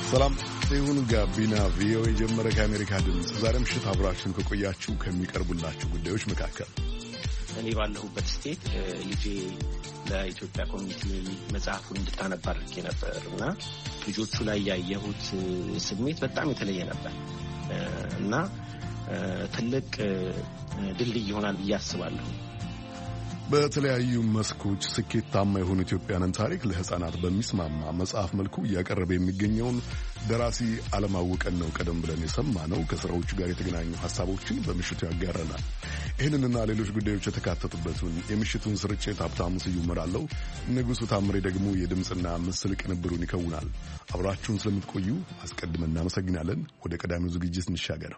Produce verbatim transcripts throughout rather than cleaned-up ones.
ሰላም ይሁን ጋቢና ቪኦኤ ጀመረ ከአሜሪካ ድምጽ ዛሬ ምሽት አብራችሁን ከቆያችሁ ከሚቀርቡላችሁ ጉዳዮች መካከል እኔ ባለሁበት ስቴት ልጄ ለኢትዮጵያ ኮሚኒቲ መጽሐፉን እንድታነብ አድርጌ ነበርና ልጆቹ ላይ ያየሁት ስሜት በጣም የተለየ ነበር እና ትልቅ ድልድይ ይሆናል ብዬ አስባለሁ። በተለያዩ መስኮች ስኬታማ የሆኑ ኢትዮጵያውያን ታሪክ ለህፃናት በሚስማማ መጽሐፍ መልኩ እያቀረበ የሚገኘውን ደራሲ አለማወቀን ነው ቀደም ብለን የሰማነው። ከስራዎቹ ጋር የተገናኙ ሀሳቦችን በምሽቱ ያጋራናል። ይህንንና ሌሎች ጉዳዮች የተካተቱበትን የምሽቱን ስርጭት ሀብታሙ ስዩም እመራለሁ። ንጉሱ ታምሬ ደግሞ የድምፅና ምስል ቅንብሩን ይከውናል። አብራችሁን ስለምትቆዩ አስቀድመን እናመሰግናለን። ወደ ቀዳሚው ዝግጅት እንሻገር።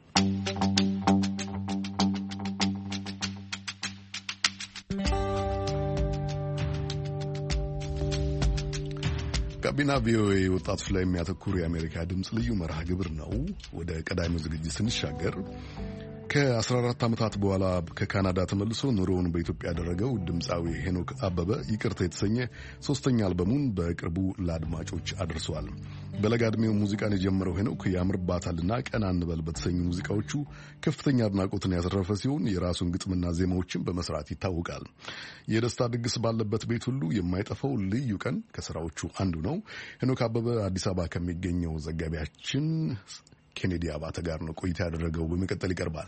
ጋቢና ቪኦኤ ወጣቶች ላይ የሚያተኩር የአሜሪካ ድምጽ ልዩ መርሃ ግብር ነው። ወደ ቀዳሚው ዝግጅት ስንሻገር ከአስራ አራት ዓመታት በኋላ ከካናዳ ተመልሶ ኑሮውን በኢትዮጵያ ያደረገው ድምፃዊ ሄኖክ አበበ ይቅርታ የተሰኘ ሶስተኛ አልበሙን በቅርቡ ለአድማጮች አድርሷል። በለጋ ዕድሜው ሙዚቃን የጀመረው ሄኖክ ያምርባታልና ቀና እንበል በተሰኙ ሙዚቃዎቹ ከፍተኛ አድናቆትን ያተረፈ ሲሆን የራሱን ግጥምና ዜማዎችን በመስራት ይታወቃል። የደስታ ድግስ ባለበት ቤት ሁሉ የማይጠፋው ልዩ ቀን ከስራዎቹ አንዱ ነው። ሄኖክ አበበ አዲስ አበባ ከሚገኘው ዘጋቢያችን ኬኔዲ አባተ ጋር ነው ቆይታ ያደረገው። በመቀጠል ይቀርባል።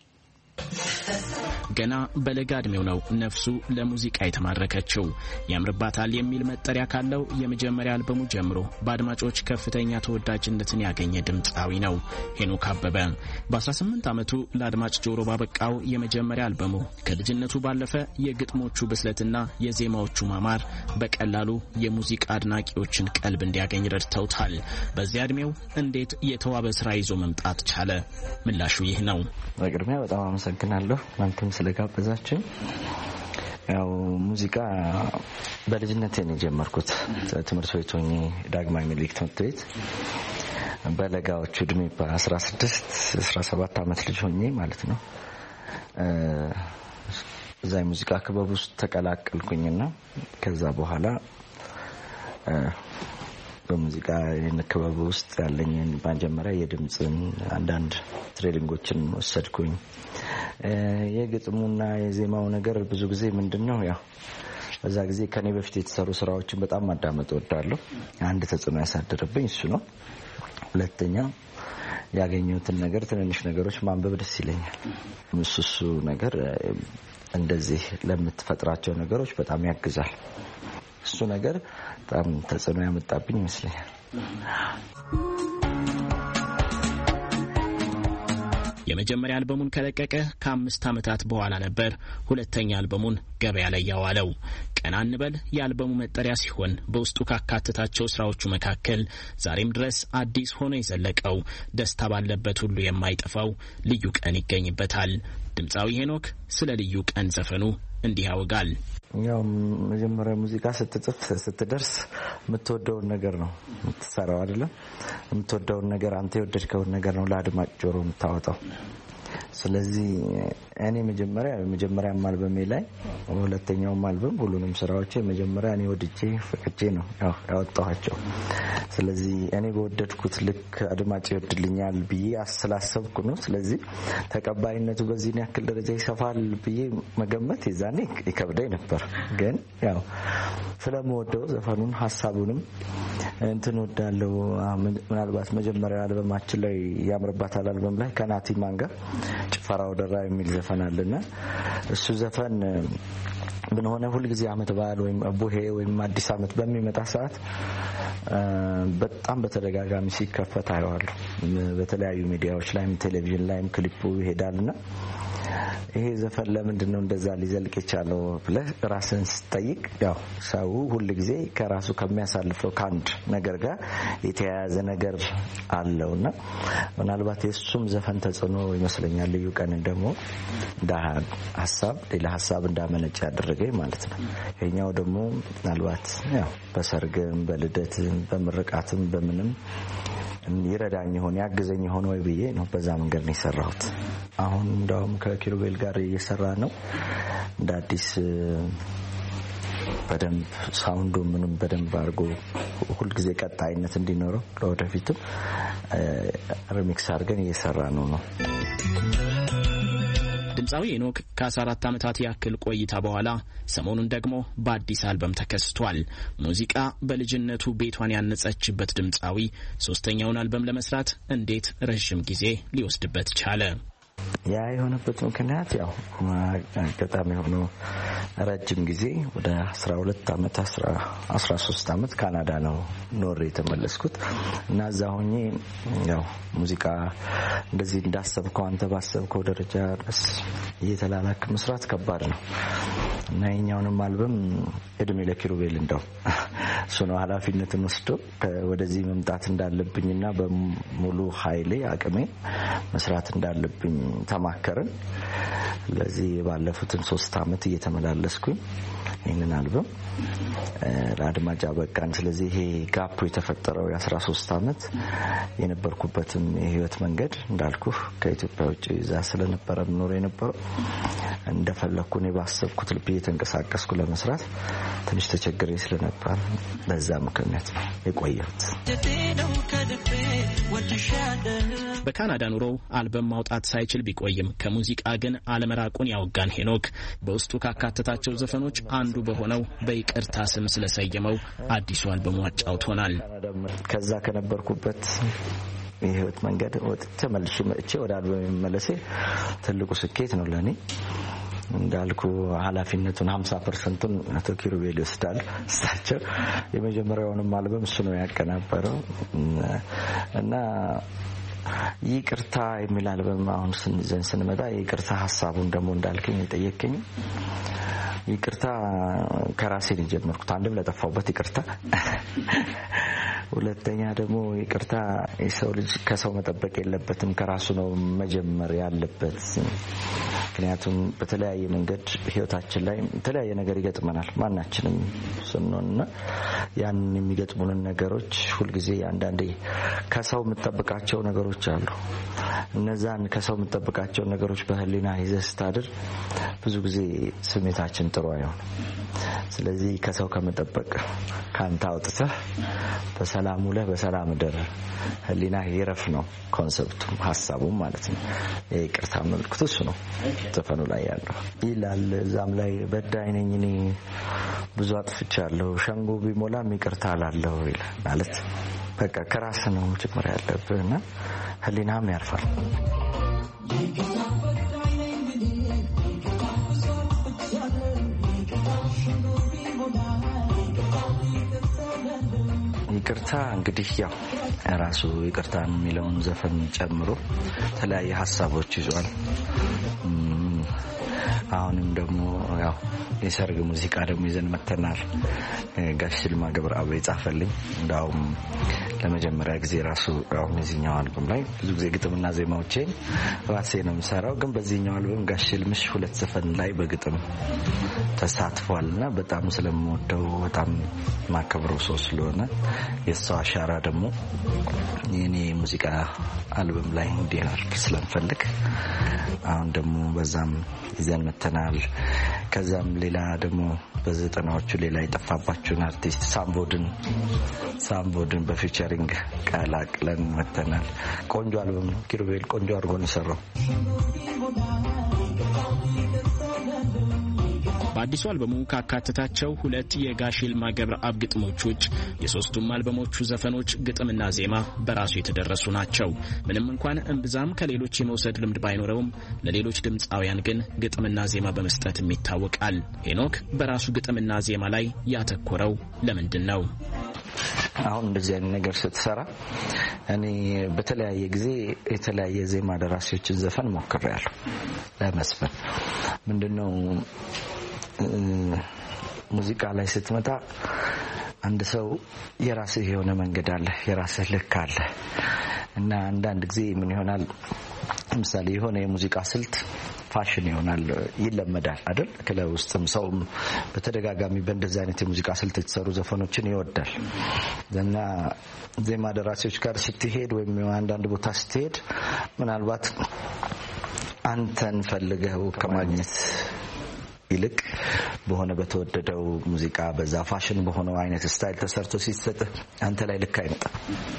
ገና በለጋ ዕድሜው ነው ነፍሱ ለሙዚቃ የተማረከችው። ያምርባታል የሚል መጠሪያ ካለው የመጀመሪያ አልበሙ ጀምሮ በአድማጮች ከፍተኛ ተወዳጅነትን ያገኘ ድምፃዊ ነው ሄኖክ አበበ። በ18 ዓመቱ ለአድማጭ ጆሮ ባበቃው የመጀመሪያ አልበሙ ከልጅነቱ ባለፈ የግጥሞቹ ብስለትና የዜማዎቹ ማማር በቀላሉ የሙዚቃ አድናቂዎችን ቀልብ እንዲያገኝ ረድተውታል። በዚያ ዕድሜው እንዴት የተዋበ ስራ ይዞ መምጣት ቻለ? ምላሹ ይህ ነው። በቅድሚያ በጣም አመሰግናለሁ እናንተም ስለጋበዛችሁ። ያው ሙዚቃ በልጅነቴ ነው የጀመርኩት። ትምህርት ቤት ሆኜ ዳግማዊ ምኒልክ ትምህርት ቤት በለጋዎቹ እድሜ በ16 17 ዓመት ልጅ ሆኜ ማለት ነው እዛ የሙዚቃ ክበብ ውስጥ ተቀላቀልኩኝና ከዛ በኋላ በሙዚቃ ክበብ ውስጥ ያለኝን ባንጀመራ የድምጽን አንዳንድ ትሬኒንጎችን ወሰድኩኝ። የግጥሙና የዜማው ነገር ብዙ ጊዜ ምንድነው ያው በዛ ጊዜ ከኔ በፊት የተሰሩ ስራዎችን በጣም ማዳመጥ ወዳለሁ። አንድ ተጽዕኖ ያሳደረብኝ እሱ ነው። ሁለተኛ ያገኘሁትን ነገር ትንንሽ ነገሮች ማንበብ ደስ ይለኛል። እሱ ነገር እንደዚህ ለምትፈጥራቸው ነገሮች በጣም ያግዛል። እሱ ነገር በጣም ተጽዕኖ ያመጣብኝ ይመስለኛል። የመጀመሪያ አልበሙን ከለቀቀ ከአምስት ዓመታት በኋላ ነበር ሁለተኛ አልበሙን ገበያ ላይ ያዋለው። ቀና እንበል የአልበሙ መጠሪያ ሲሆን በውስጡ ካካተታቸው ስራዎቹ መካከል ዛሬም ድረስ አዲስ ሆኖ የዘለቀው ደስታ ባለበት ሁሉ የማይጠፋው ልዩ ቀን ይገኝበታል። ድምፃዊ ሄኖክ ስለ ልዩ ቀን ዘፈኑ እንዲህ ያወጋል። ያው መጀመሪያ ሙዚቃ ስትጽፍ ስትደርስ የምትወደውን ነገር ነው የምትሰራው አይደለም። የምትወደውን ነገር አንተ የወደድከውን ነገር ነው ለአድማጭ ጆሮ የምታወጣው። ስለዚህ እኔ መጀመሪያ መጀመሪያ አልበሜ ላይ ሁለተኛው አልበም ሁሉንም ስራዎች መጀመሪያ እኔ ወድጄ ፈቅጄ ነው ያው ያወጣኋቸው። ስለዚህ እኔ በወደድኩት ልክ አድማጭ ይወድልኛል ብዬ አስላሰብኩ ነው። ስለዚህ ተቀባይነቱ በዚህ ያክል ደረጃ ይሰፋል ብዬ መገመት ይዛኔ ይከብደኝ ነበር። ግን ያው ስለምወደው ዘፈኑን ሐሳቡንም እንትን ወዳለው ምናልባት መጀመሪያ አልበማችን ላይ ያምርባታል አልበም ላይ ከናቲ ማንጋ ጭፈራው ደራ የሚል ዘፈን አለና እሱ ዘፈን ምን ሆነ ሁሉ ጊዜ አመት በዓል ወይም ቡሄ ወይም አዲስ አመት በሚመጣ ሰዓት በጣም በተደጋጋሚ ሲከፈት አየዋለሁ። በተለያዩ ሚዲያዎች ላይም ቴሌቪዥን ላይም ክሊፑ ይሄዳልና ይሄ ዘፈን ለምንድን ነው እንደዛ ሊዘልቅ የቻለው ብለህ ራስን ስትጠይቅ ያው ሰው ሁሉ ጊዜ ከራሱ ከሚያሳልፈው ካንድ ነገር ጋር የተያያዘ ነገር አለውና ምናልባት የሱም ዘፈን ተጽዕኖ ይመስለኛል ልዩ ቀን ደግሞ ዳህ ሐሳብ ሌላ ሐሳብ እንዳመነጭ ያደረገኝ ማለት ነው። የኛው ደግሞ ምናልባት ያው በሰርግም በልደትም በምርቃትም በምንም ይረዳኝ ሆነ ያግዘኝ ሆነ ወይ ብዬ ነው በዛ መንገድ ነው የሰራሁት። አሁን እንደውም ከኪሩቤል ጋር እየሰራ ነው እንደ አዲስ በደንብ ሳውንዱ ምንም በደንብ አድርጎ ሁሉ ጊዜ ቀጣይነት እንዲኖረው ለወደፊትም ሪሚክስ አድርገን እየሰራ ነው ነው ድምጻዊ ሄኖክ ከአስራ አራት ዓመታት ያክል ቆይታ በኋላ ሰሞኑን ደግሞ በአዲስ አልበም ተከስቷል። ሙዚቃ በልጅነቱ ቤቷን ያነጸችበት ድምጻዊ ሶስተኛውን አልበም ለመስራት እንዴት ረጅም ጊዜ ሊወስድበት ቻለ? ያ የሆነበት ምክንያት ያው አጋጣሚ ሆኖ ረጅም ጊዜ ወደ አስራ ሁለት አመት አስራ ሶስት አመት ካናዳ ነው ኖሬ የተመለስኩት እና እዛ ሆኜ ያው ሙዚቃ እንደዚህ እንዳሰብከው አንተ ባሰብከው ደረጃ ድረስ እየተላላክ መስራት ከባድ ነው እና የኛውንም አልበም እድሜ ለኪሩቤል እንደው እሱ ነው ኃላፊነቱን ወስዶ ወደዚህ መምጣት እንዳለብኝና በሙሉ ኃይሌ አቅሜ መስራት እንዳለብኝ ተማከረን። ለዚህ ባለፉትን ሶስት አመት እየተመላለስኩኝ ይሄንን አልበም ለአድማጭ አበቃን። ስለዚህ ይሄ ጋፕ የተፈጠረው የ13 አመት የነበርኩበትን የህይወት መንገድ እንዳልኩ ከኢትዮጵያ ውጭ እዛ ስለነበረ ኖር የነበረው እንደፈለኩ ነው ባሰብኩት ልብ እየተንቀሳቀስኩ ለመስራት ትንሽ ተቸግሬ ስለነበር በዛ ምክንያት ነው የቆየሁት። በካናዳ ኑሮ አልበም ማውጣት ሳይችል ቢቆይም ከሙዚቃ ግን አለመራቁን ያወጋን ሄኖክ በውስጡ ካካተታቸው ዘፈኖች አንዱ በሆነው በይቅርታ ስም ስለሰየመው አዲሱ አልበም አጫውቶናል። ከዛ ከነበርኩበት የህይወት መንገድ ወጥቼ መልሼ መጥቼ ወደ አልበም መለሴ ትልቁ ስኬት ነው ለኔ። እንዳልኩ ኃላፊነቱን ሀምሳ ፐርሰንቱን አቶ ኪሩቤል ይወስዳል። እሳቸው የመጀመሪያውንም አልበም እሱ ነው ያቀናበረው እና ይቅርታ የሚል አልበም አሁን ስንዘን ስንመጣ ይቅርታ ሐሳቡን ደግሞ እንዳልከኝ የጠየቀኝ ይቅርታ ከራሴ ነው ጀመርኩት። አንድም ለጠፋውበት ይቅርታ፣ ሁለተኛ ደግሞ ይቅርታ የሰው ልጅ ከሰው መጠበቅ የለበትም ከራሱ ነው መጀመር ያለበት። ምክንያቱም በተለያየ መንገድ ህይወታችን ላይ የተለያየ ነገር ይገጥመናል ማናችንም ስንሆንና ያን የሚገጥሙንን ነገሮች ሁሉ ጊዜ አንዳንዴ ከሰው የምትጠብቃቸው ነገሮች አሉ። እነዛን ከሰው የምትጠብቃቸው ነገሮች በህሊና ይዘህ ስታድር ብዙ ጊዜ ስሜታችን ጥሩ አይሆን። ስለዚህ ከሰው ከመጠበቅ ካንተ አውጥተህ በሰላም ውለህ በሰላም ደር ህሊና ይረፍ ነው ኮንሰፕቱ ሐሳቡም ማለት ነው። ይቅርታ መልክቱ እሱ ነው ዘፈኑ ላይ ያለው ይላል። እዛም ላይ በዳይ ነኝ እኔ ብዙ አጥፍቻለሁ ሸንጎ ቢሞላም ይቅርታ አላለሁ ይላል። ማለት በቃ ከራስ ነው ጭምር ያለብህና ህሊናም ያርፋል። ይቅርታ እንግዲህ ያው ራሱ ይቅርታን የሚለውን ዘፈን ጨምሮ የተለያየ ሐሳቦች ይዟል። አሁንም ደግሞ ያው የሰርግ ሙዚቃ ደግሞ ይዘን መተናል። ጋሽ ይልማ ገብረአብ የጻፈልኝ እንዳውም ለመጀመሪያ ጊዜ ራሱ ያው እዚህኛው አልበም ላይ ብዙ ጊዜ ግጥምና ዜማዎችን ራሴ ነው የምሰራው፣ ግን በዚህኛው አልበም ጋሽ ይልምሽ ሁለት ዘፈን ላይ በግጥም ተሳትፏልና በጣም ስለምወደው በጣም ማከብረው ሰው ስለሆነ የእሱ አሻራ ደግሞ የኔ ሙዚቃ አልበም ላይ እንዲያርፍ ስለምፈልግ አሁን ደግሞ በዛም ይዘን መተናል። ከዛም ሌላ ደግሞ በዘጠናዎቹ ሌላ የጠፋባችሁን አርቲስት ሳምቦድን ሳምቦድን በፊቸሪንግ ቀላቅለን መተናል። ቆንጆ አልበም ነው። ኪሩቤል ቆንጆ አድርጎ ነው የሰራው። በአዲሱ አልበሙ ካካተታቸው ሁለት የጋሽ ይልማ ገብረአብ ግጥሞች ውጭ የሶስቱም አልበሞቹ ዘፈኖች ግጥምና ዜማ በራሱ የተደረሱ ናቸው። ምንም እንኳን እምብዛም ከሌሎች የመውሰድ ልምድ ባይኖረውም ለሌሎች ድምፃውያን ግን ግጥምና ዜማ በመስጠትም ይታወቃል። ሄኖክ በራሱ ግጥምና ዜማ ላይ ያተኮረው ለምንድን ነው? አሁን እንደዚህ አይነት ነገር ስትሰራ እኔ በተለያየ ጊዜ የተለያየ ዜማ ደራሲዎችን ዘፈን ሞክሬያለሁ ለመስፈን። ምንድነው ሙዚቃ ላይ ስትመጣ አንድ ሰው የራስህ የሆነ መንገድ አለ፣ የራስህ ልክ አለ እና አንዳንድ ጊዜ ምን ይሆናል ለምሳሌ የሆነ የሙዚቃ ስልት ፋሽን ይሆናል፣ ይለመዳል አይደል? ክለብ ውስጥም ሰውም በተደጋጋሚ በእንደዚህ አይነት የሙዚቃ ስልት የተሰሩ ዘፈኖችን ይወዳል እና ዜማ ደራሲዎች ጋር ስትሄድ ወይም አንዳንድ ቦታ ስትሄድ ምናልባት አንተን ፈልገው ከማግኘት ይልቅ በሆነ በተወደደው ሙዚቃ በዛ ፋሽን በሆነው አይነት ስታይል ተሰርቶ ሲሰጥ አንተ ላይ ልክ አይመጣም።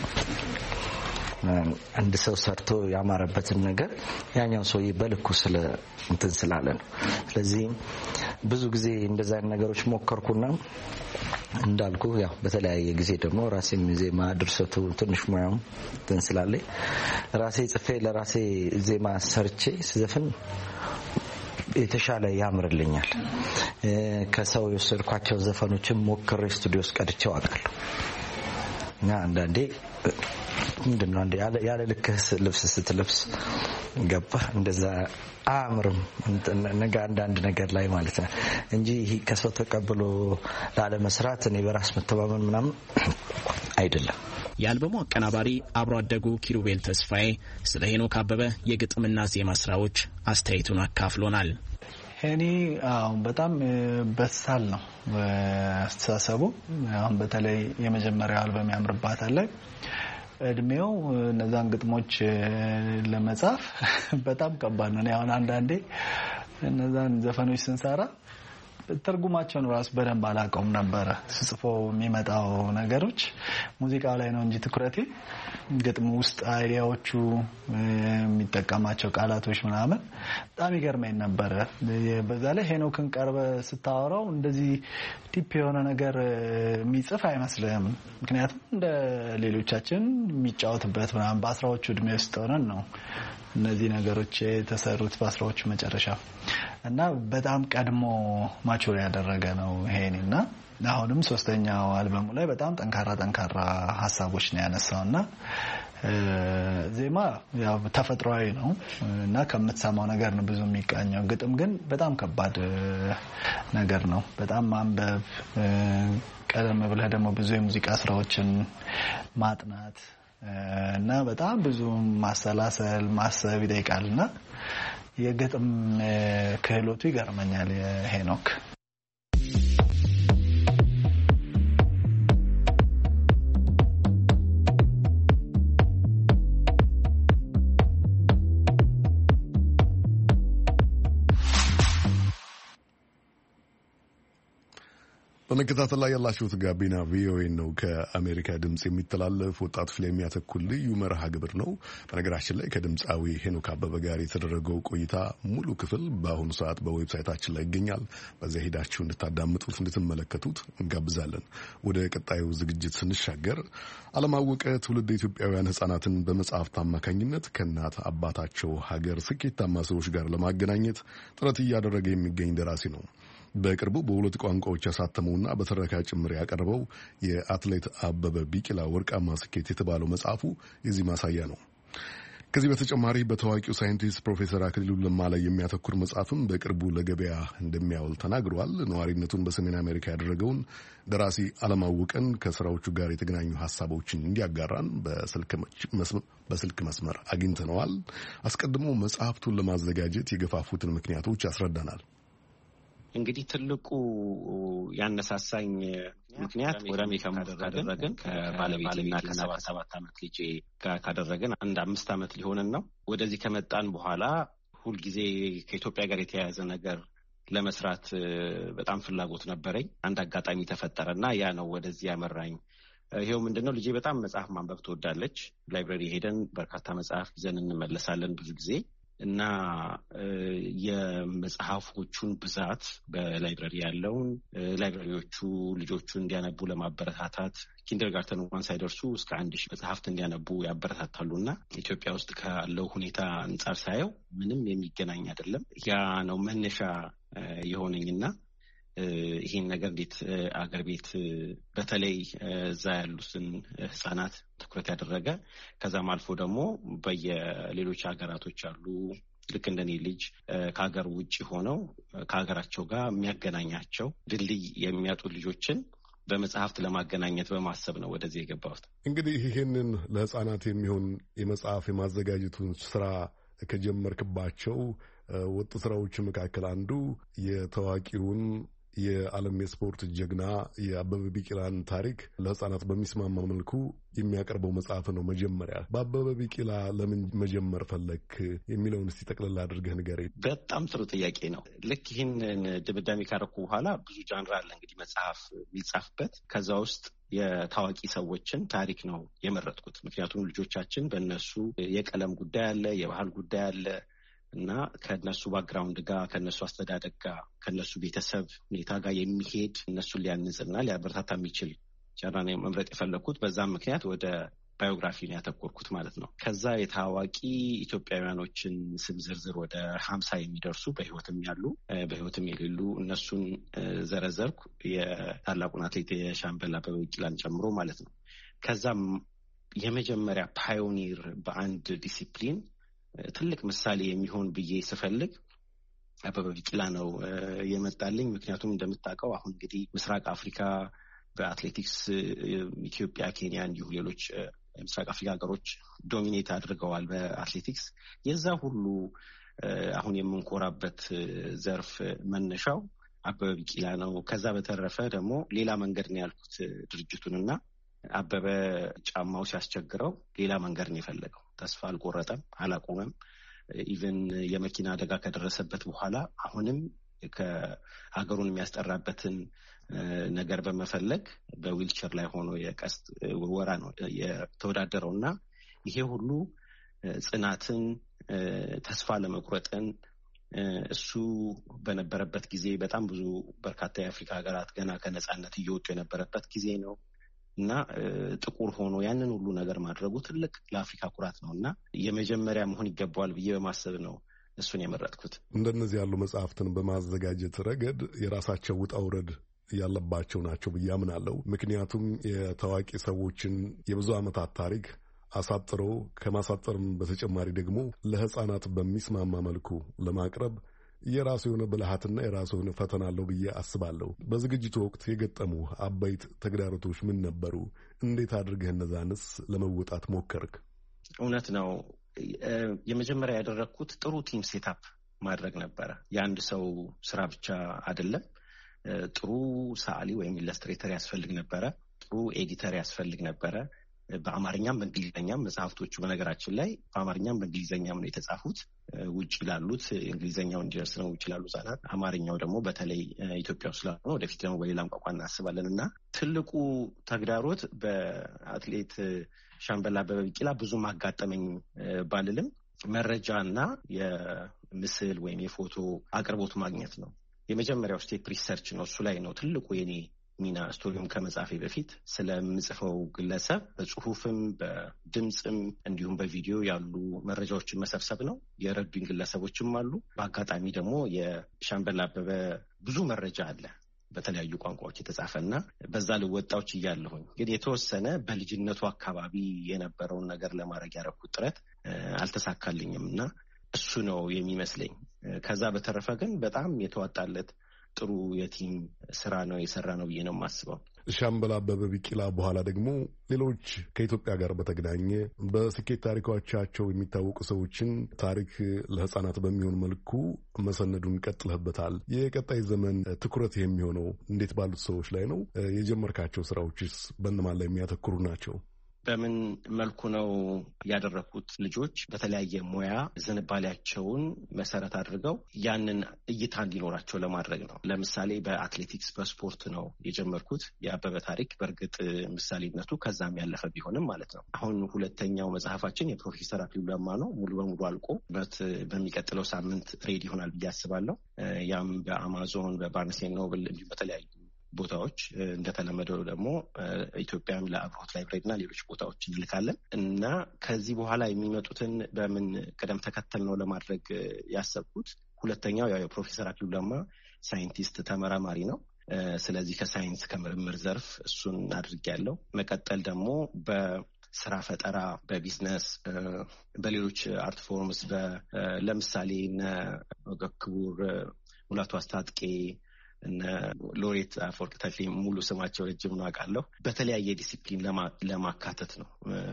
አንድ ሰው ሰርቶ ያማረበትን ነገር ያኛው ሰው በልኩ ስለ እንትን ስላለ ነው። ስለዚህ ብዙ ጊዜ እንደዛ አይነት ነገሮች ሞከርኩና እንዳልኩ ያው በተለያየ ጊዜ ደግሞ ራሴም ዜማ ድርሰቱ ትንሽ ሙያው እንትን ስላለኝ ራሴ ጽፌ ለራሴ ዜማ ሰርቼ ስዘፍን የተሻለ ያምርልኛል። ከሰው የወሰድኳቸው ዘፈኖችን ሞክሬ ስቱዲዮ ውስጥ ቀድቼው አውቃለሁ። እና አንዳንዴ ምንድነው አንዴ ያለ ያለ ልክህ ልብስ ስትለብስ ገባ እንደዛ አምርም ነገ አንዳንድ ነገር ላይ ማለት ነው እንጂ ይሄ ከሰው ተቀብሎ ላለ መስራት እኔ በራስ መተማመን ምናምን አይደለም። የአልበሙ አቀናባሪ አብሮ አደጉ ኪሩቤል ተስፋዬ ስለ ሄኖክ አበበ የግጥምና ዜማ ስራዎች አስተያየቱን አካፍሎናል። ሄኒ አሁን በጣም በሳል ነው አስተሳሰቡ። አሁን በተለይ የመጀመሪያው አልበም ያምርባታል ላይ እድሜው እነዛን ግጥሞች ለመጻፍ በጣም ከባድ ነው። አሁን አንዳንዴ እነዛን ዘፈኖች ስንሰራ ትርጉማቸውን ራስ በደንብ አላውቀውም ነበር። ስጽፈው የሚመጣው ነገሮች ሙዚቃው ላይ ነው እንጂ ትኩረቴ ግጥሙ ውስጥ አይዲያዎቹ የሚጠቀማቸው ቃላቶች ምናምን በጣም ይገርመኝ ነበር። በዛ ላይ ሄኖክን ቀርበ ስታወራው እንደዚህ ዲፕ የሆነ ነገር የሚጽፍ አይመስልም። ምክንያቱም እንደ ሌሎቻችን የሚጫወትበት ምናምን በአስራዎቹ እድሜ ውስጥ ሆነን ነው እነዚህ ነገሮች የተሰሩት በአስራዎቹ መጨረሻ እና በጣም ቀድሞ ማቹር ያደረገ ነው ሄኒና አሁንም ሶስተኛው አልበሙ ላይ በጣም ጠንካራ ጠንካራ ሀሳቦች ነው ያነሳውና ዜማ ያው ተፈጥሯዊ ነው እና ከምትሰማው ነገር ነው ብዙ የሚቃኘው። ግጥም ግን በጣም ከባድ ነገር ነው። በጣም ማንበብ ቀደም ብለህ ደግሞ ብዙ የሙዚቃ ስራዎችን ማጥናት እና በጣም ብዙ ማሰላሰል ማሰብ ይጠይቃልና የግጥም ክህሎቱ ይገርመኛል ሄኖክ። በመከታተል ላይ ያላችሁት ጋቢና ቪኦኤ ነው። ከአሜሪካ ድምጽ የሚተላለፍ ወጣት ላይ የሚያተኩር ልዩ መርሃ ግብር ነው። በነገራችን ላይ ከድምፃዊ ሄኖክ አበበ ጋር የተደረገው ቆይታ ሙሉ ክፍል በአሁኑ ሰዓት በዌብሳይታችን ላይ ይገኛል። በዚያ ሄዳችሁ እንድታዳምጡት እንድትመለከቱት እንጋብዛለን። ወደ ቀጣዩ ዝግጅት ስንሻገር አለማወቀ ትውልድ ኢትዮጵያውያን ሕጻናትን በመጽሐፍት አማካኝነት ከእናት አባታቸው ሀገር ስኬታማ ሰዎች ጋር ለማገናኘት ጥረት እያደረገ የሚገኝ ደራሲ ነው። በቅርቡ በሁለት ቋንቋዎች ያሳተመውና በትረካ ጭምር ያቀረበው የአትሌት አበበ ቢቂላ ወርቃማ ስኬት የተባለው መጽሐፉ የዚህ ማሳያ ነው። ከዚህ በተጨማሪ በታዋቂው ሳይንቲስት ፕሮፌሰር አክሊሉ ለማ ላይ የሚያተኩር መጽሐፍም በቅርቡ ለገበያ እንደሚያውል ተናግሯል። ነዋሪነቱን በሰሜን አሜሪካ ያደረገውን ደራሲ አለማወቀን ከስራዎቹ ጋር የተገናኙ ሀሳቦችን እንዲያጋራን በስልክ መስመር አግኝተነዋል። አስቀድሞ መጽሐፍቱን ለማዘጋጀት የገፋፉትን ምክንያቶች ያስረዳናል። እንግዲህ ትልቁ ያነሳሳኝ ምክንያት ወደ አሜሪካ ካደረግን ከባለቤቴና ከሰባት ሰባት ዓመት ልጄ ጋር ካደረግን አንድ አምስት ዓመት ሊሆንን ነው። ወደዚህ ከመጣን በኋላ ሁልጊዜ ከኢትዮጵያ ጋር የተያያዘ ነገር ለመስራት በጣም ፍላጎት ነበረኝ። አንድ አጋጣሚ ተፈጠረና ያ ነው ወደዚህ ያመራኝ። ይሄው ምንድነው ልጄ በጣም መጽሐፍ ማንበብ ትወዳለች። ላይብረሪ ሄደን በርካታ መጽሐፍ ይዘን እንመለሳለን ብዙ ጊዜ እና የመጽሐፎቹን ብዛት በላይብረሪ ያለውን ላይብረሪዎቹ ልጆቹን እንዲያነቡ ለማበረታታት ኪንደርጋርተን እንኳን ሳይደርሱ እስከ አንድ ሺህ መጽሐፍት እንዲያነቡ ያበረታታሉና ኢትዮጵያ ውስጥ ካለው ሁኔታ አንጻር ሳየው ምንም የሚገናኝ አይደለም። ያ ነው መነሻ የሆነኝና ይሄን ነገር እንዴት አገር ቤት በተለይ እዛ ያሉትን ህጻናት ትኩረት ያደረገ ከዛም አልፎ ደግሞ በየሌሎች ሀገራቶች አሉ ልክ እንደኔ ልጅ ከሀገር ውጭ ሆነው ከሀገራቸው ጋር የሚያገናኛቸው ድልድይ የሚያጡ ልጆችን በመጽሐፍት ለማገናኘት በማሰብ ነው ወደዚህ የገባሁት። እንግዲህ ይሄንን ለህጻናት የሚሆን የመጽሐፍ የማዘጋጀቱን ስራ ከጀመርክባቸው ወጥ ስራዎች መካከል አንዱ የታዋቂውን የዓለም የስፖርት ጀግና የአበበ ቢቂላን ታሪክ ለሕፃናት በሚስማማ መልኩ የሚያቀርበው መጽሐፍ ነው። መጀመሪያ በአበበ ቢቂላ ለምን መጀመር ፈለክ የሚለውን እስቲ ጠቅልላ አድርገህ ንገረኝ። በጣም ጥሩ ጥያቄ ነው። ልክ ይህንን ድምዳሜ ካረኩ በኋላ ብዙ ጃንራ አለ እንግዲህ መጽሐፍ የሚጻፍበት። ከዛ ውስጥ የታዋቂ ሰዎችን ታሪክ ነው የመረጥኩት። ምክንያቱም ልጆቻችን በእነሱ የቀለም ጉዳይ አለ፣ የባህል ጉዳይ አለ እና ከነሱ ባክግራውንድ ጋር ከነሱ አስተዳደግ ጋር ከነሱ ቤተሰብ ሁኔታ ጋር የሚሄድ እነሱን ሊያንጽና ሊያበረታታ የሚችል ጃንራ ነው መምረጥ የፈለግኩት። በዛም ምክንያት ወደ ባዮግራፊ ነው ያተኮርኩት ማለት ነው። ከዛ የታዋቂ ኢትዮጵያውያኖችን ስም ዝርዝር ወደ ሀምሳ የሚደርሱ በህይወትም ያሉ በህይወትም የሌሉ እነሱን ዘረዘርኩ፣ የታላቁን አትሌት የሻምበል አበበ ቢቂላን ጨምሮ ማለት ነው። ከዛም የመጀመሪያ ፓዮኒር በአንድ ዲሲፕሊን ትልቅ ምሳሌ የሚሆን ብዬ ስፈልግ አበበ ቢቂላ ነው የመጣልኝ። ምክንያቱም እንደምታውቀው አሁን እንግዲህ ምስራቅ አፍሪካ በአትሌቲክስ ኢትዮጵያ፣ ኬንያ እንዲሁ ሌሎች ምስራቅ አፍሪካ ሀገሮች ዶሚኔት አድርገዋል በአትሌቲክስ። የዛ ሁሉ አሁን የምንኮራበት ዘርፍ መነሻው አበበ ቢቂላ ነው። ከዛ በተረፈ ደግሞ ሌላ መንገድ ነው ያልኩት ድርጅቱንና አበበ ጫማው ሲያስቸግረው ሌላ መንገድ ነው የፈለገው። ተስፋ አልቆረጠም፣ አላቆመም። ኢቨን የመኪና አደጋ ከደረሰበት በኋላ አሁንም ከሀገሩን የሚያስጠራበትን ነገር በመፈለግ በዊልቸር ላይ ሆኖ የቀስት ወራ ነው የተወዳደረው እና ይሄ ሁሉ ጽናትን፣ ተስፋ ለመቁረጥን እሱ በነበረበት ጊዜ በጣም ብዙ በርካታ የአፍሪካ ሀገራት ገና ከነጻነት እየወጡ የነበረበት ጊዜ ነው እና ጥቁር ሆኖ ያንን ሁሉ ነገር ማድረጉ ትልቅ ለአፍሪካ ኩራት ነው እና የመጀመሪያ መሆን ይገባዋል ብዬ በማሰብ ነው እሱን የመረጥኩት። እንደነዚህ ያሉ መጽሐፍትን በማዘጋጀት ረገድ የራሳቸው ውጣ ውረድ ያለባቸው ናቸው ብዬ አምናለሁ። ምክንያቱም የታዋቂ ሰዎችን የብዙ ዓመታት ታሪክ አሳጥሮ ከማሳጠርም በተጨማሪ ደግሞ ለሕፃናት በሚስማማ መልኩ ለማቅረብ የራሱ የሆነ ብልሃትና የራሱ የሆነ ፈተና አለው ብዬ አስባለሁ። በዝግጅቱ ወቅት የገጠሙ አበይት ተግዳሮቶች ምን ነበሩ? እንዴት አድርገህ እነዛንስ ለመወጣት ሞከርክ? እውነት ነው። የመጀመሪያ ያደረግኩት ጥሩ ቲም ሴታፕ ማድረግ ነበረ። የአንድ ሰው ስራ ብቻ አይደለም። ጥሩ ሰዓሊ ወይም ኢለስትሬተር ያስፈልግ ነበረ። ጥሩ ኤዲተር ያስፈልግ ነበረ። በአማርኛም በእንግሊዝኛም መጽሐፍቶቹ በነገራችን ላይ በአማርኛም በእንግሊዝኛም ነው የተጻፉት። ውጭ ላሉት እንግሊዝኛው እንዲደርስ ነው ውጭ ላሉ ህጻናት። አማርኛው ደግሞ በተለይ ኢትዮጵያ ውስጥ ስላልሆነ ወደፊት ደግሞ በሌላም ቋንቋ እናስባለን እና ትልቁ ተግዳሮት በአትሌት ሻምበል አበበ ቢቂላ ብዙም አጋጠመኝ ባልልም መረጃ እና የምስል ወይም የፎቶ አቅርቦት ማግኘት ነው። የመጀመሪያው ስቴፕ ሪሰርች ነው። እሱ ላይ ነው ትልቁ የኔ ሚና። ስቶሪውም ከመጻፌ በፊት ስለምጽፈው ግለሰብ በጽሁፍም በድምፅም እንዲሁም በቪዲዮ ያሉ መረጃዎችን መሰብሰብ ነው። የረዱኝ ግለሰቦችም አሉ። በአጋጣሚ ደግሞ የሻምበል አበበ ብዙ መረጃ አለ በተለያዩ ቋንቋዎች የተጻፈና በዛ ልወጣዎች እያለሁኝ ግን የተወሰነ በልጅነቱ አካባቢ የነበረውን ነገር ለማድረግ ያደረኩት ጥረት አልተሳካልኝም እና እሱ ነው የሚመስለኝ። ከዛ በተረፈ ግን በጣም የተዋጣለት ጥሩ የቲም ስራ ነው የሰራ ነው ብዬ ነው የማስበው። ሻምበል አበበ ቢቂላ በኋላ ደግሞ ሌሎች ከኢትዮጵያ ጋር በተገናኘ በስኬት ታሪኮቻቸው የሚታወቁ ሰዎችን ታሪክ ለሕፃናት በሚሆን መልኩ መሰነዱን ቀጥለህበታል። የቀጣይ ዘመን ትኩረት የሚሆነው እንዴት ባሉት ሰዎች ላይ ነው? የጀመርካቸው ስራዎችስ በእነማን ላይ የሚያተኩሩ ናቸው? በምን መልኩ ነው ያደረኩት? ልጆች በተለያየ ሙያ ዝንባሌያቸውን መሰረት አድርገው ያንን እይታ እንዲኖራቸው ለማድረግ ነው። ለምሳሌ በአትሌቲክስ በስፖርት ነው የጀመርኩት። የአበበ ታሪክ በእርግጥ ምሳሌነቱ ከዛም ያለፈ ቢሆንም ማለት ነው። አሁን ሁለተኛው መጽሐፋችን የፕሮፌሰር አክሊሉ ለማ ነው። ሙሉ በሙሉ አልቆ በሚቀጥለው ሳምንት ሬዲ ይሆናል ብዬ አስባለሁ። ያም በአማዞን በባርነስ ኤንድ ኖብል እንዲሁም በተለያዩ ቦታዎች እንደተለመደው ደግሞ ኢትዮጵያም ለአብሮት ላይብሬሪ እና ሌሎች ቦታዎች እንልካለን እና ከዚህ በኋላ የሚመጡትን በምን ቅደም ተከተል ነው ለማድረግ ያሰብኩት። ሁለተኛው ያው የፕሮፌሰር አክሊሉ ለማ ሳይንቲስት ተመራማሪ ነው። ስለዚህ ከሳይንስ ከምርምር ዘርፍ እሱን አድርጌያለሁ። መቀጠል ደግሞ በስራ ፈጠራ፣ በቢዝነስ፣ በሌሎች አርት ፎርምስ ለምሳሌ እነ ክቡር ሙላቱ አስታጥቄ እነ ሎሬት አፈወርቅ ተክሌ ሙሉ ስማቸው ረጅም ነው አውቃለሁ። በተለያየ ዲሲፕሊን ለማካተት ነው።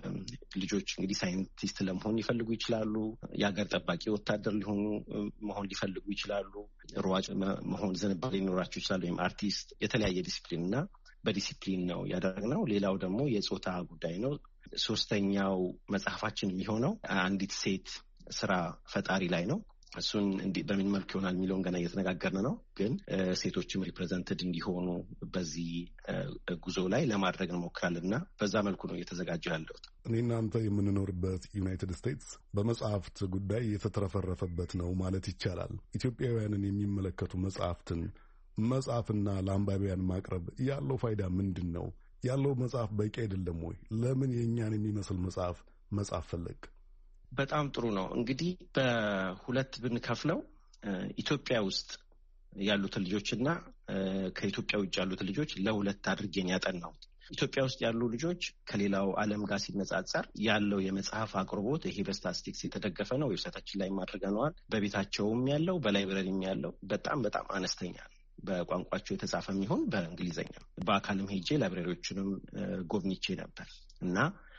ልጆች እንግዲህ ሳይንቲስት ለመሆን ሊፈልጉ ይችላሉ። የሀገር ጠባቂ ወታደር ሊሆኑ መሆን ሊፈልጉ ይችላሉ። ሯጭ መሆን ዝንባሌ ሊኖራቸው ይችላል፣ ወይም አርቲስት፣ የተለያየ ዲሲፕሊን እና በዲሲፕሊን ነው ያደረግነው። ሌላው ደግሞ የጾታ ጉዳይ ነው። ሶስተኛው መጽሐፋችን የሚሆነው አንዲት ሴት ስራ ፈጣሪ ላይ ነው። እሱን በምን መልክ ይሆናል የሚለውን ገና እየተነጋገርን ነው። ግን ሴቶችም ሪፕሬዘንትድ እንዲሆኑ በዚህ ጉዞ ላይ ለማድረግ እንሞክራለን እና በዛ መልኩ ነው እየተዘጋጀ ያለው። እኔ እናንተ የምንኖርበት ዩናይትድ ስቴትስ በመጽሐፍት ጉዳይ የተትረፈረፈበት ነው ማለት ይቻላል። ኢትዮጵያውያንን የሚመለከቱ መጽሐፍትን መጽሐፍና ለአንባቢያን ማቅረብ ያለው ፋይዳ ምንድን ነው? ያለው መጽሐፍ በቂ አይደለም ወይ? ለምን የእኛን የሚመስል መጽሐፍ መጽሐፍ ፈለግ? በጣም ጥሩ ነው። እንግዲህ በሁለት ብንከፍለው ኢትዮጵያ ውስጥ ያሉትን ልጆችና ከኢትዮጵያ ውጭ ያሉትን ልጆች ለሁለት አድርጌን ያጠናሁት። ኢትዮጵያ ውስጥ ያሉ ልጆች ከሌላው ዓለም ጋር ሲነጻጸር ያለው የመጽሐፍ አቅርቦት ይሄ በስታቲስቲክስ የተደገፈ ነው። ዌብሳይታችን ላይ አድርገነዋል። በቤታቸውም ያለው በላይብረሪም ያለው በጣም በጣም አነስተኛ ነው። በቋንቋቸው የተጻፈ የሚሆን በእንግሊዝኛ። በአካልም ሄጄ ላይብረሪዎችንም ጎብኝቼ ነበር እና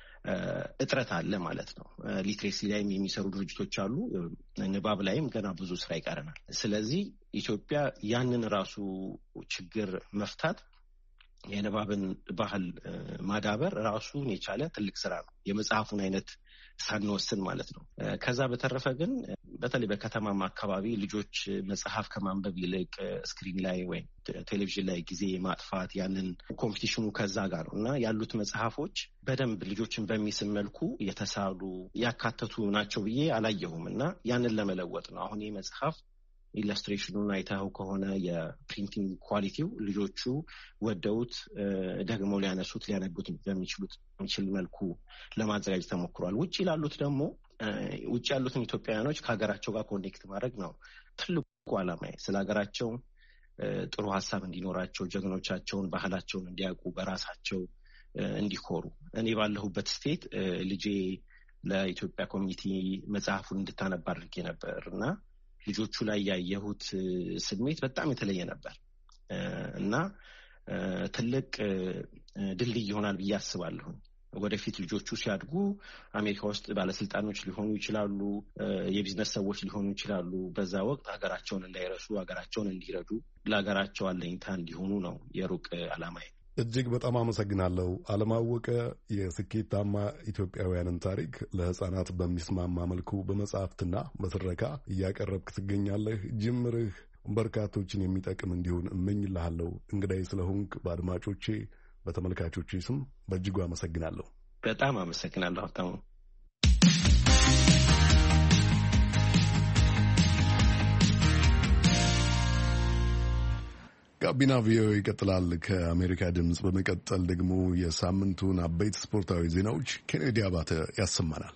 እጥረት አለ ማለት ነው። ሊትሬሲ ላይም የሚሰሩ ድርጅቶች አሉ። ንባብ ላይም ገና ብዙ ስራ ይቀረናል። ስለዚህ ኢትዮጵያ ያንን ራሱ ችግር መፍታት፣ የንባብን ባህል ማዳበር ራሱን የቻለ ትልቅ ስራ ነው፣ የመጽሐፉን አይነት ሳንወስን ማለት ነው። ከዛ በተረፈ ግን በተለይ በከተማም አካባቢ ልጆች መጽሐፍ ከማንበብ ይልቅ ስክሪን ላይ ወይም ቴሌቪዥን ላይ ጊዜ ማጥፋት፣ ያንን ኮምፒቲሽኑ ከዛ ጋር ነው እና ያሉት መጽሐፎች በደንብ ልጆችን በሚስብ መልኩ የተሳሉ ያካተቱ ናቸው ብዬ አላየሁም እና ያንን ለመለወጥ ነው አሁን ይህ መጽሐፍ ኢላስትሬሽኑን አይተኸው ከሆነ የፕሪንቲንግ ኳሊቲው ልጆቹ ወደውት ደግሞ ሊያነሱት ሊያነቡት በሚችሉት የሚችል መልኩ ለማዘጋጀት ተሞክሯል። ውጭ ላሉት ደግሞ ውጭ ያሉትን ኢትዮጵያውያኖች ከሀገራቸው ጋር ኮኔክት ማድረግ ነው ትልቁ ዓላማ። ስለ ሀገራቸው ጥሩ ሀሳብ እንዲኖራቸው፣ ጀግኖቻቸውን፣ ባህላቸውን እንዲያውቁ፣ በራሳቸው እንዲኮሩ። እኔ ባለሁበት ስቴት ልጄ ለኢትዮጵያ ኮሚኒቲ መጽሐፉን እንድታነባ አድርጌ ነበር እና ልጆቹ ላይ ያየሁት ስሜት በጣም የተለየ ነበር እና ትልቅ ድልድይ ይሆናል ብዬ አስባለሁ። ወደፊት ልጆቹ ሲያድጉ አሜሪካ ውስጥ ባለስልጣኖች ሊሆኑ ይችላሉ፣ የቢዝነስ ሰዎች ሊሆኑ ይችላሉ። በዛ ወቅት ሀገራቸውን እንዳይረሱ፣ ሀገራቸውን እንዲረዱ፣ ለሀገራቸው አለኝታ እንዲሆኑ ነው የሩቅ ዓላማዬ። እጅግ በጣም አመሰግናለሁ። አለማወቀ የስኬታማ ኢትዮጵያውያንን ታሪክ ለሕፃናት በሚስማማ መልኩ በመጽሐፍትና በትረካ እያቀረብክ ትገኛለህ። ጅምርህ በርካቶችን የሚጠቅም እንዲሆን እመኝልሃለሁ። እንግዳይ ስለሆንክ በአድማጮቼ በተመልካቾቼ ስም በእጅጉ አመሰግናለሁ። በጣም አመሰግናለሁ ሀብታሙ። ጋቢና ቪኦኤ ይቀጥላል። ከአሜሪካ ድምፅ በመቀጠል ደግሞ የሳምንቱን አበይት ስፖርታዊ ዜናዎች ኬኔዲ አባተ ያሰማናል።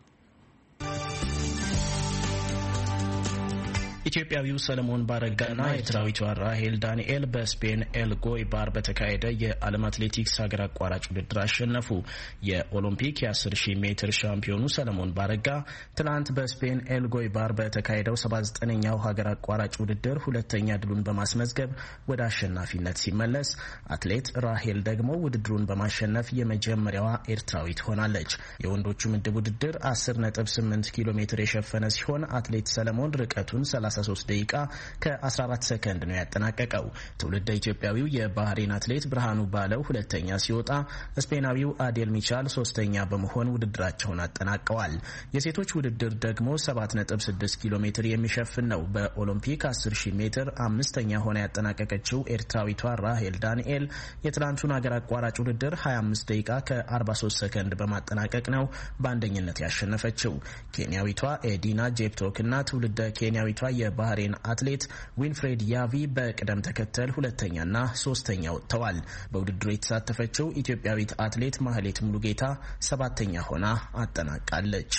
ኢትዮጵያዊው ሰለሞን ባረጋና ኤርትራዊቷ ራሄል ዳንኤል በስፔን ኤል ጎይባር በተካሄደ የዓለም አትሌቲክስ ሀገር አቋራጭ ውድድር አሸነፉ። የኦሎምፒክ የ10 ሺህ ሜትር ሻምፒዮኑ ሰለሞን ባረጋ ትናንት በስፔን ኤል ጎይባር በተካሄደው ሰባ ዘጠነኛው ሀገር አቋራጭ ውድድር ሁለተኛ ድሉን በማስመዝገብ ወደ አሸናፊነት ሲመለስ፣ አትሌት ራሄል ደግሞ ውድድሩን በማሸነፍ የመጀመሪያዋ ኤርትራዊት ሆናለች። የወንዶቹ ምድብ ውድድር አስር ነጥብ ስምንት ኪሎ ሜትር የሸፈነ ሲሆን አትሌት ሰለሞን ርቀቱን ሰላሳ ሶስት ደቂቃ ከ14 ሰከንድ ነው ያጠናቀቀው። ትውልደ ኢትዮጵያዊው የባህሬን አትሌት ብርሃኑ ባለው ሁለተኛ ሲወጣ፣ ስፔናዊው አዴል ሚቻል ሶስተኛ በመሆን ውድድራቸውን አጠናቀዋል። የሴቶች ውድድር ደግሞ ሰባት ነጥብ ስድስት ኪሎ ሜትር የሚሸፍን ነው። በኦሎምፒክ አስር ሺህ ሜትር አምስተኛ ሆና ያጠናቀቀችው ኤርትራዊቷ ራሄል ዳንኤል የትናንቱን ሀገር አቋራጭ ውድድር ሀያ አምስት ደቂቃ ከ43 ሰከንድ በማጠናቀቅ ነው በአንደኝነት ያሸነፈችው። ኬንያዊቷ ኤዲና ጄፕቶክ እና ትውልደ ኬንያዊቷ የባህሬን አትሌት ዊንፍሬድ ያቪ በቅደም ተከተል ሁለተኛና ሶስተኛ ወጥተዋል። በውድድሩ የተሳተፈችው ኢትዮጵያዊት አትሌት ማህሌት ሙሉጌታ ሰባተኛ ሆና አጠናቃለች።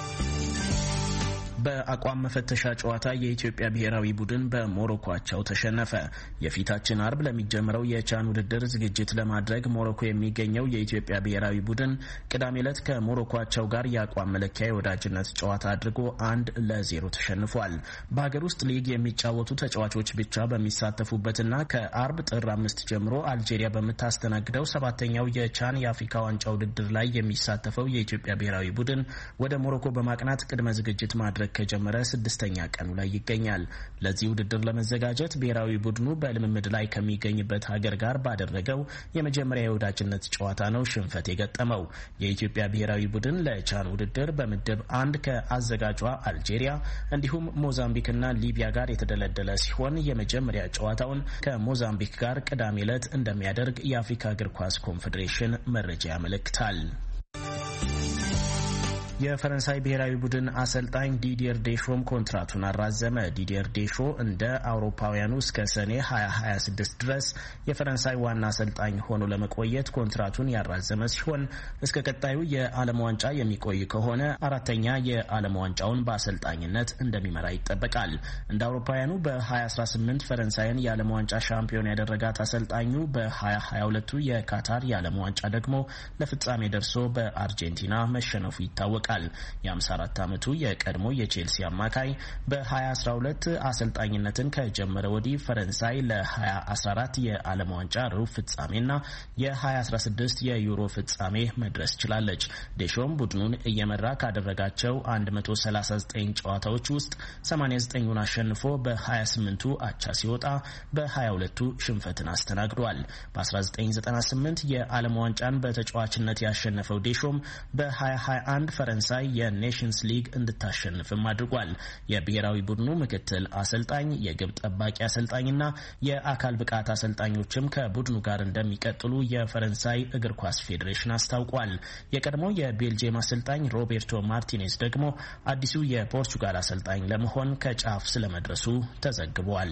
በአቋም መፈተሻ ጨዋታ የኢትዮጵያ ብሔራዊ ቡድን በሞሮኮአቸው ተሸነፈ። የፊታችን አርብ ለሚጀምረው የቻን ውድድር ዝግጅት ለማድረግ ሞሮኮ የሚገኘው የኢትዮጵያ ብሔራዊ ቡድን ቅዳሜ ዕለት ከሞሮኮአቸው ጋር የአቋም መለኪያ የወዳጅነት ጨዋታ አድርጎ አንድ ለዜሮ ተሸንፏል። በሀገር ውስጥ ሊግ የሚጫወቱ ተጫዋቾች ብቻ በሚሳተፉበትና ከአርብ ጥር አምስት ጀምሮ አልጄሪያ በምታስተናግደው ሰባተኛው የቻን የአፍሪካ ዋንጫ ውድድር ላይ የሚሳተፈው የኢትዮጵያ ብሔራዊ ቡድን ወደ ሞሮኮ በማቅናት ቅድመ ዝግጅት ማድረግ ማድረግ ከጀመረ ስድስተኛ ቀኑ ላይ ይገኛል። ለዚህ ውድድር ለመዘጋጀት ብሔራዊ ቡድኑ በልምምድ ላይ ከሚገኝበት ሀገር ጋር ባደረገው የመጀመሪያ የወዳጅነት ጨዋታ ነው ሽንፈት የገጠመው። የኢትዮጵያ ብሔራዊ ቡድን ለቻን ውድድር በምድብ አንድ ከአዘጋጇ አልጄሪያ እንዲሁም ሞዛምቢክና ሊቢያ ጋር የተደለደለ ሲሆን የመጀመሪያ ጨዋታውን ከሞዛምቢክ ጋር ቅዳሜ ዕለት እንደሚያደርግ የአፍሪካ እግር ኳስ ኮንፌዴሬሽን መረጃ ያመለክታል። የፈረንሳይ ብሔራዊ ቡድን አሰልጣኝ ዲዲየር ዴሾም ኮንትራቱን አራዘመ። ዲዲየር ዴሾ እንደ አውሮፓውያኑ እስከ ሰኔ ሁለት ሺህ ሃያ ስድስት ድረስ የፈረንሳይ ዋና አሰልጣኝ ሆኖ ለመቆየት ኮንትራቱን ያራዘመ ሲሆን እስከ ቀጣዩ የዓለም ዋንጫ የሚቆይ ከሆነ አራተኛ የዓለም ዋንጫውን በአሰልጣኝነት እንደሚመራ ይጠበቃል። እንደ አውሮፓውያኑ በ2018 ፈረንሳይን የዓለም ዋንጫ ሻምፒዮን ያደረጋት አሰልጣኙ በ2022 የካታር የዓለም ዋንጫ ደግሞ ለፍጻሜ ደርሶ በአርጀንቲና መሸነፉ ይታወቃል። የሃምሳ አራት ዓመቱ የቀድሞ የቼልሲ አማካይ በ20 አስራ ሁለት አሰልጣኝነትን ከጀመረ ወዲህ ፈረንሳይ ለ20 አስራ አራት የዓለም ዋንጫ ሩብ ፍጻሜና የ20 አስራ ስድስት የዩሮ ፍጻሜ መድረስ ችላለች። ዴሾም ቡድኑን እየመራ ካደረጋቸው መቶ ሰላሳ ዘጠኝ ጨዋታዎች ውስጥ ሰማንያ ዘጠኙን አሸንፎ በ28ቱ አቻ ሲወጣ በ22ቱ ሽንፈትን አስተናግዷል። በ1998 የዓለም ዋንጫን በተጫዋችነት ያሸነፈው ዴሾም በ2021 ፈረንሳይ የኔሽንስ ሊግ እንድታሸንፍም አድርጓል። የብሔራዊ ቡድኑ ምክትል አሰልጣኝ፣ የግብ ጠባቂ አሰልጣኝና የአካል ብቃት አሰልጣኞችም ከቡድኑ ጋር እንደሚቀጥሉ የፈረንሳይ እግር ኳስ ፌዴሬሽን አስታውቋል። የቀድሞው የቤልጂየም አሰልጣኝ ሮቤርቶ ማርቲኔዝ ደግሞ አዲሱ የፖርቹጋል አሰልጣኝ ለመሆን ከጫፍ ስለመድረሱ ተዘግቧል።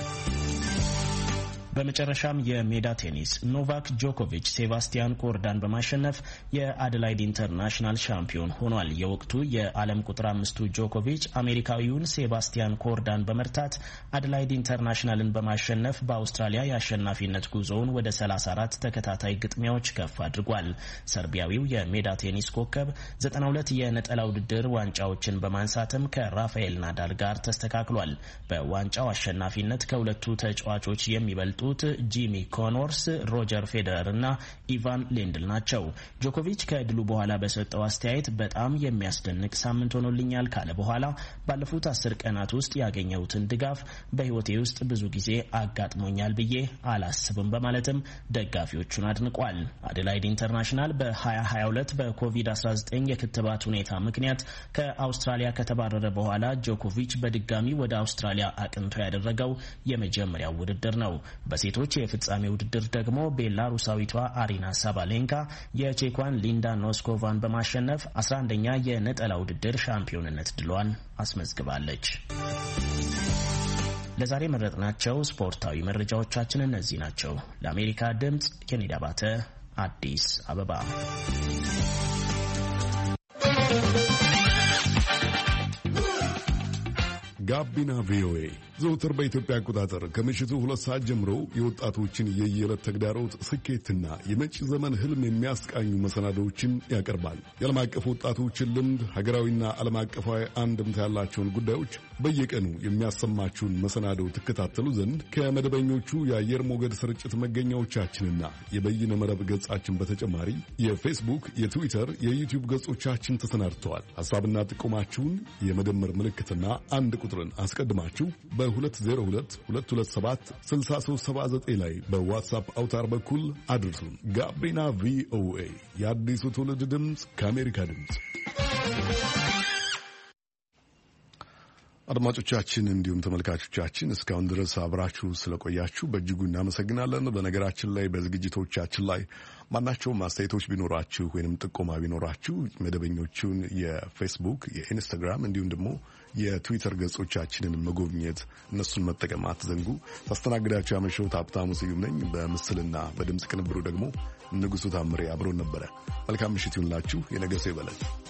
በመጨረሻም የሜዳ ቴኒስ ኖቫክ ጆኮቪች ሴባስቲያን ኮርዳን በማሸነፍ የአደላይድ ኢንተርናሽናል ሻምፒዮን ሆኗል። የወቅቱ የዓለም ቁጥር አምስቱ ጆኮቪች አሜሪካዊውን ሴባስቲያን ኮርዳን በመርታት አደላይድ ኢንተርናሽናልን በማሸነፍ በአውስትራሊያ የአሸናፊነት ጉዞውን ወደ ሰላሳ አራት ተከታታይ ግጥሚያዎች ከፍ አድርጓል። ሰርቢያዊው የሜዳ ቴኒስ ኮከብ ዘጠና ሁለት የነጠላ ውድድር ዋንጫዎችን በማንሳትም ከራፋኤል ናዳል ጋር ተስተካክሏል። በዋንጫው አሸናፊነት ከሁለቱ ተጫዋቾች የሚበልጡ ጂሚ ኮኖርስ፣ ሮጀር ፌዴረር እና ኢቫን ሌንድል ናቸው። ጆኮቪች ከድሉ በኋላ በሰጠው አስተያየት በጣም የሚያስደንቅ ሳምንት ሆኖልኛል ካለ በኋላ ባለፉት አስር ቀናት ውስጥ ያገኘሁትን ድጋፍ በሕይወቴ ውስጥ ብዙ ጊዜ አጋጥሞኛል ብዬ አላስብም በማለትም ደጋፊዎቹን አድንቋል። አደላይድ ኢንተርናሽናል በ20 ሃያ ሁለት በኮቪድ አስራ ዘጠኝ የክትባት ሁኔታ ምክንያት ከአውስትራሊያ ከተባረረ በኋላ ጆኮቪች በድጋሚ ወደ አውስትራሊያ አቅንቶ ያደረገው የመጀመሪያው ውድድር ነው። በሴቶች የፍጻሜ ውድድር ደግሞ ቤላሩሳዊቷ አሪና ሳባሌንካ የቼኳን ሊንዳ ኖስኮቫን በማሸነፍ አስራ አንደኛ የነጠላ ውድድር ሻምፒዮንነት ድሏን አስመዝግባለች። ለዛሬ መረጥናቸው ስፖርታዊ መረጃዎቻችን እነዚህ ናቸው። ለአሜሪካ ድምጽ ኬኔዲ አባተ አዲስ አበባ። ጋቢና ቪኦኤ ዘውትር በኢትዮጵያ አቆጣጠር ከምሽቱ ሁለት ሰዓት ጀምሮ የወጣቶችን የየዕለት ተግዳሮት ስኬትና የመጪ ዘመን ህልም የሚያስቃኙ መሰናዶዎችን ያቀርባል። የዓለም አቀፍ ወጣቶችን ልምድ፣ ሀገራዊና ዓለም አቀፋዊ አንድምታ ያላቸውን ጉዳዮች በየቀኑ የሚያሰማችሁን መሰናዶ ትከታተሉ ዘንድ ከመደበኞቹ የአየር ሞገድ ስርጭት መገኛዎቻችንና የበይነ መረብ ገጻችን በተጨማሪ የፌስቡክ፣ የትዊተር፣ የዩቲዩብ ገጾቻችን ተሰናድተዋል። ሐሳብና ጥቆማችሁን የመደመር ምልክትና አንድ ቁጥርን አስቀድማችሁ በሁለት ዜሮ ሁለት ሁለት ሁለት ሰባት ስልሳ ሦስት ሰባ ዘጠኝ ላይ በዋትሳፕ አውታር በኩል አድርሱን። ጋቢና ቪኦኤ የአዲሱ ትውልድ ድምፅ ከአሜሪካ ድምፅ። አድማጮቻችን እንዲሁም ተመልካቾቻችን እስካሁን ድረስ አብራችሁ ስለቆያችሁ በእጅጉ እናመሰግናለን። በነገራችን ላይ በዝግጅቶቻችን ላይ ማናቸውም አስተያየቶች ቢኖራችሁ ወይንም ጥቆማ ቢኖራችሁ መደበኞቹን የፌስቡክ፣ የኢንስታግራም እንዲሁም ደግሞ የትዊተር ገጾቻችንን መጎብኘት እነሱን መጠቀም አትዘንጉ። ታስተናግዳችሁ ያመሸሁት ሀብታሙ ስዩም ነኝ። በምስልና በድምፅ ቅንብሩ ደግሞ ንጉሱ ታምሬ አብሮን ነበረ። መልካም ምሽት ይሁንላችሁ። የነገ ሰው ይበለን።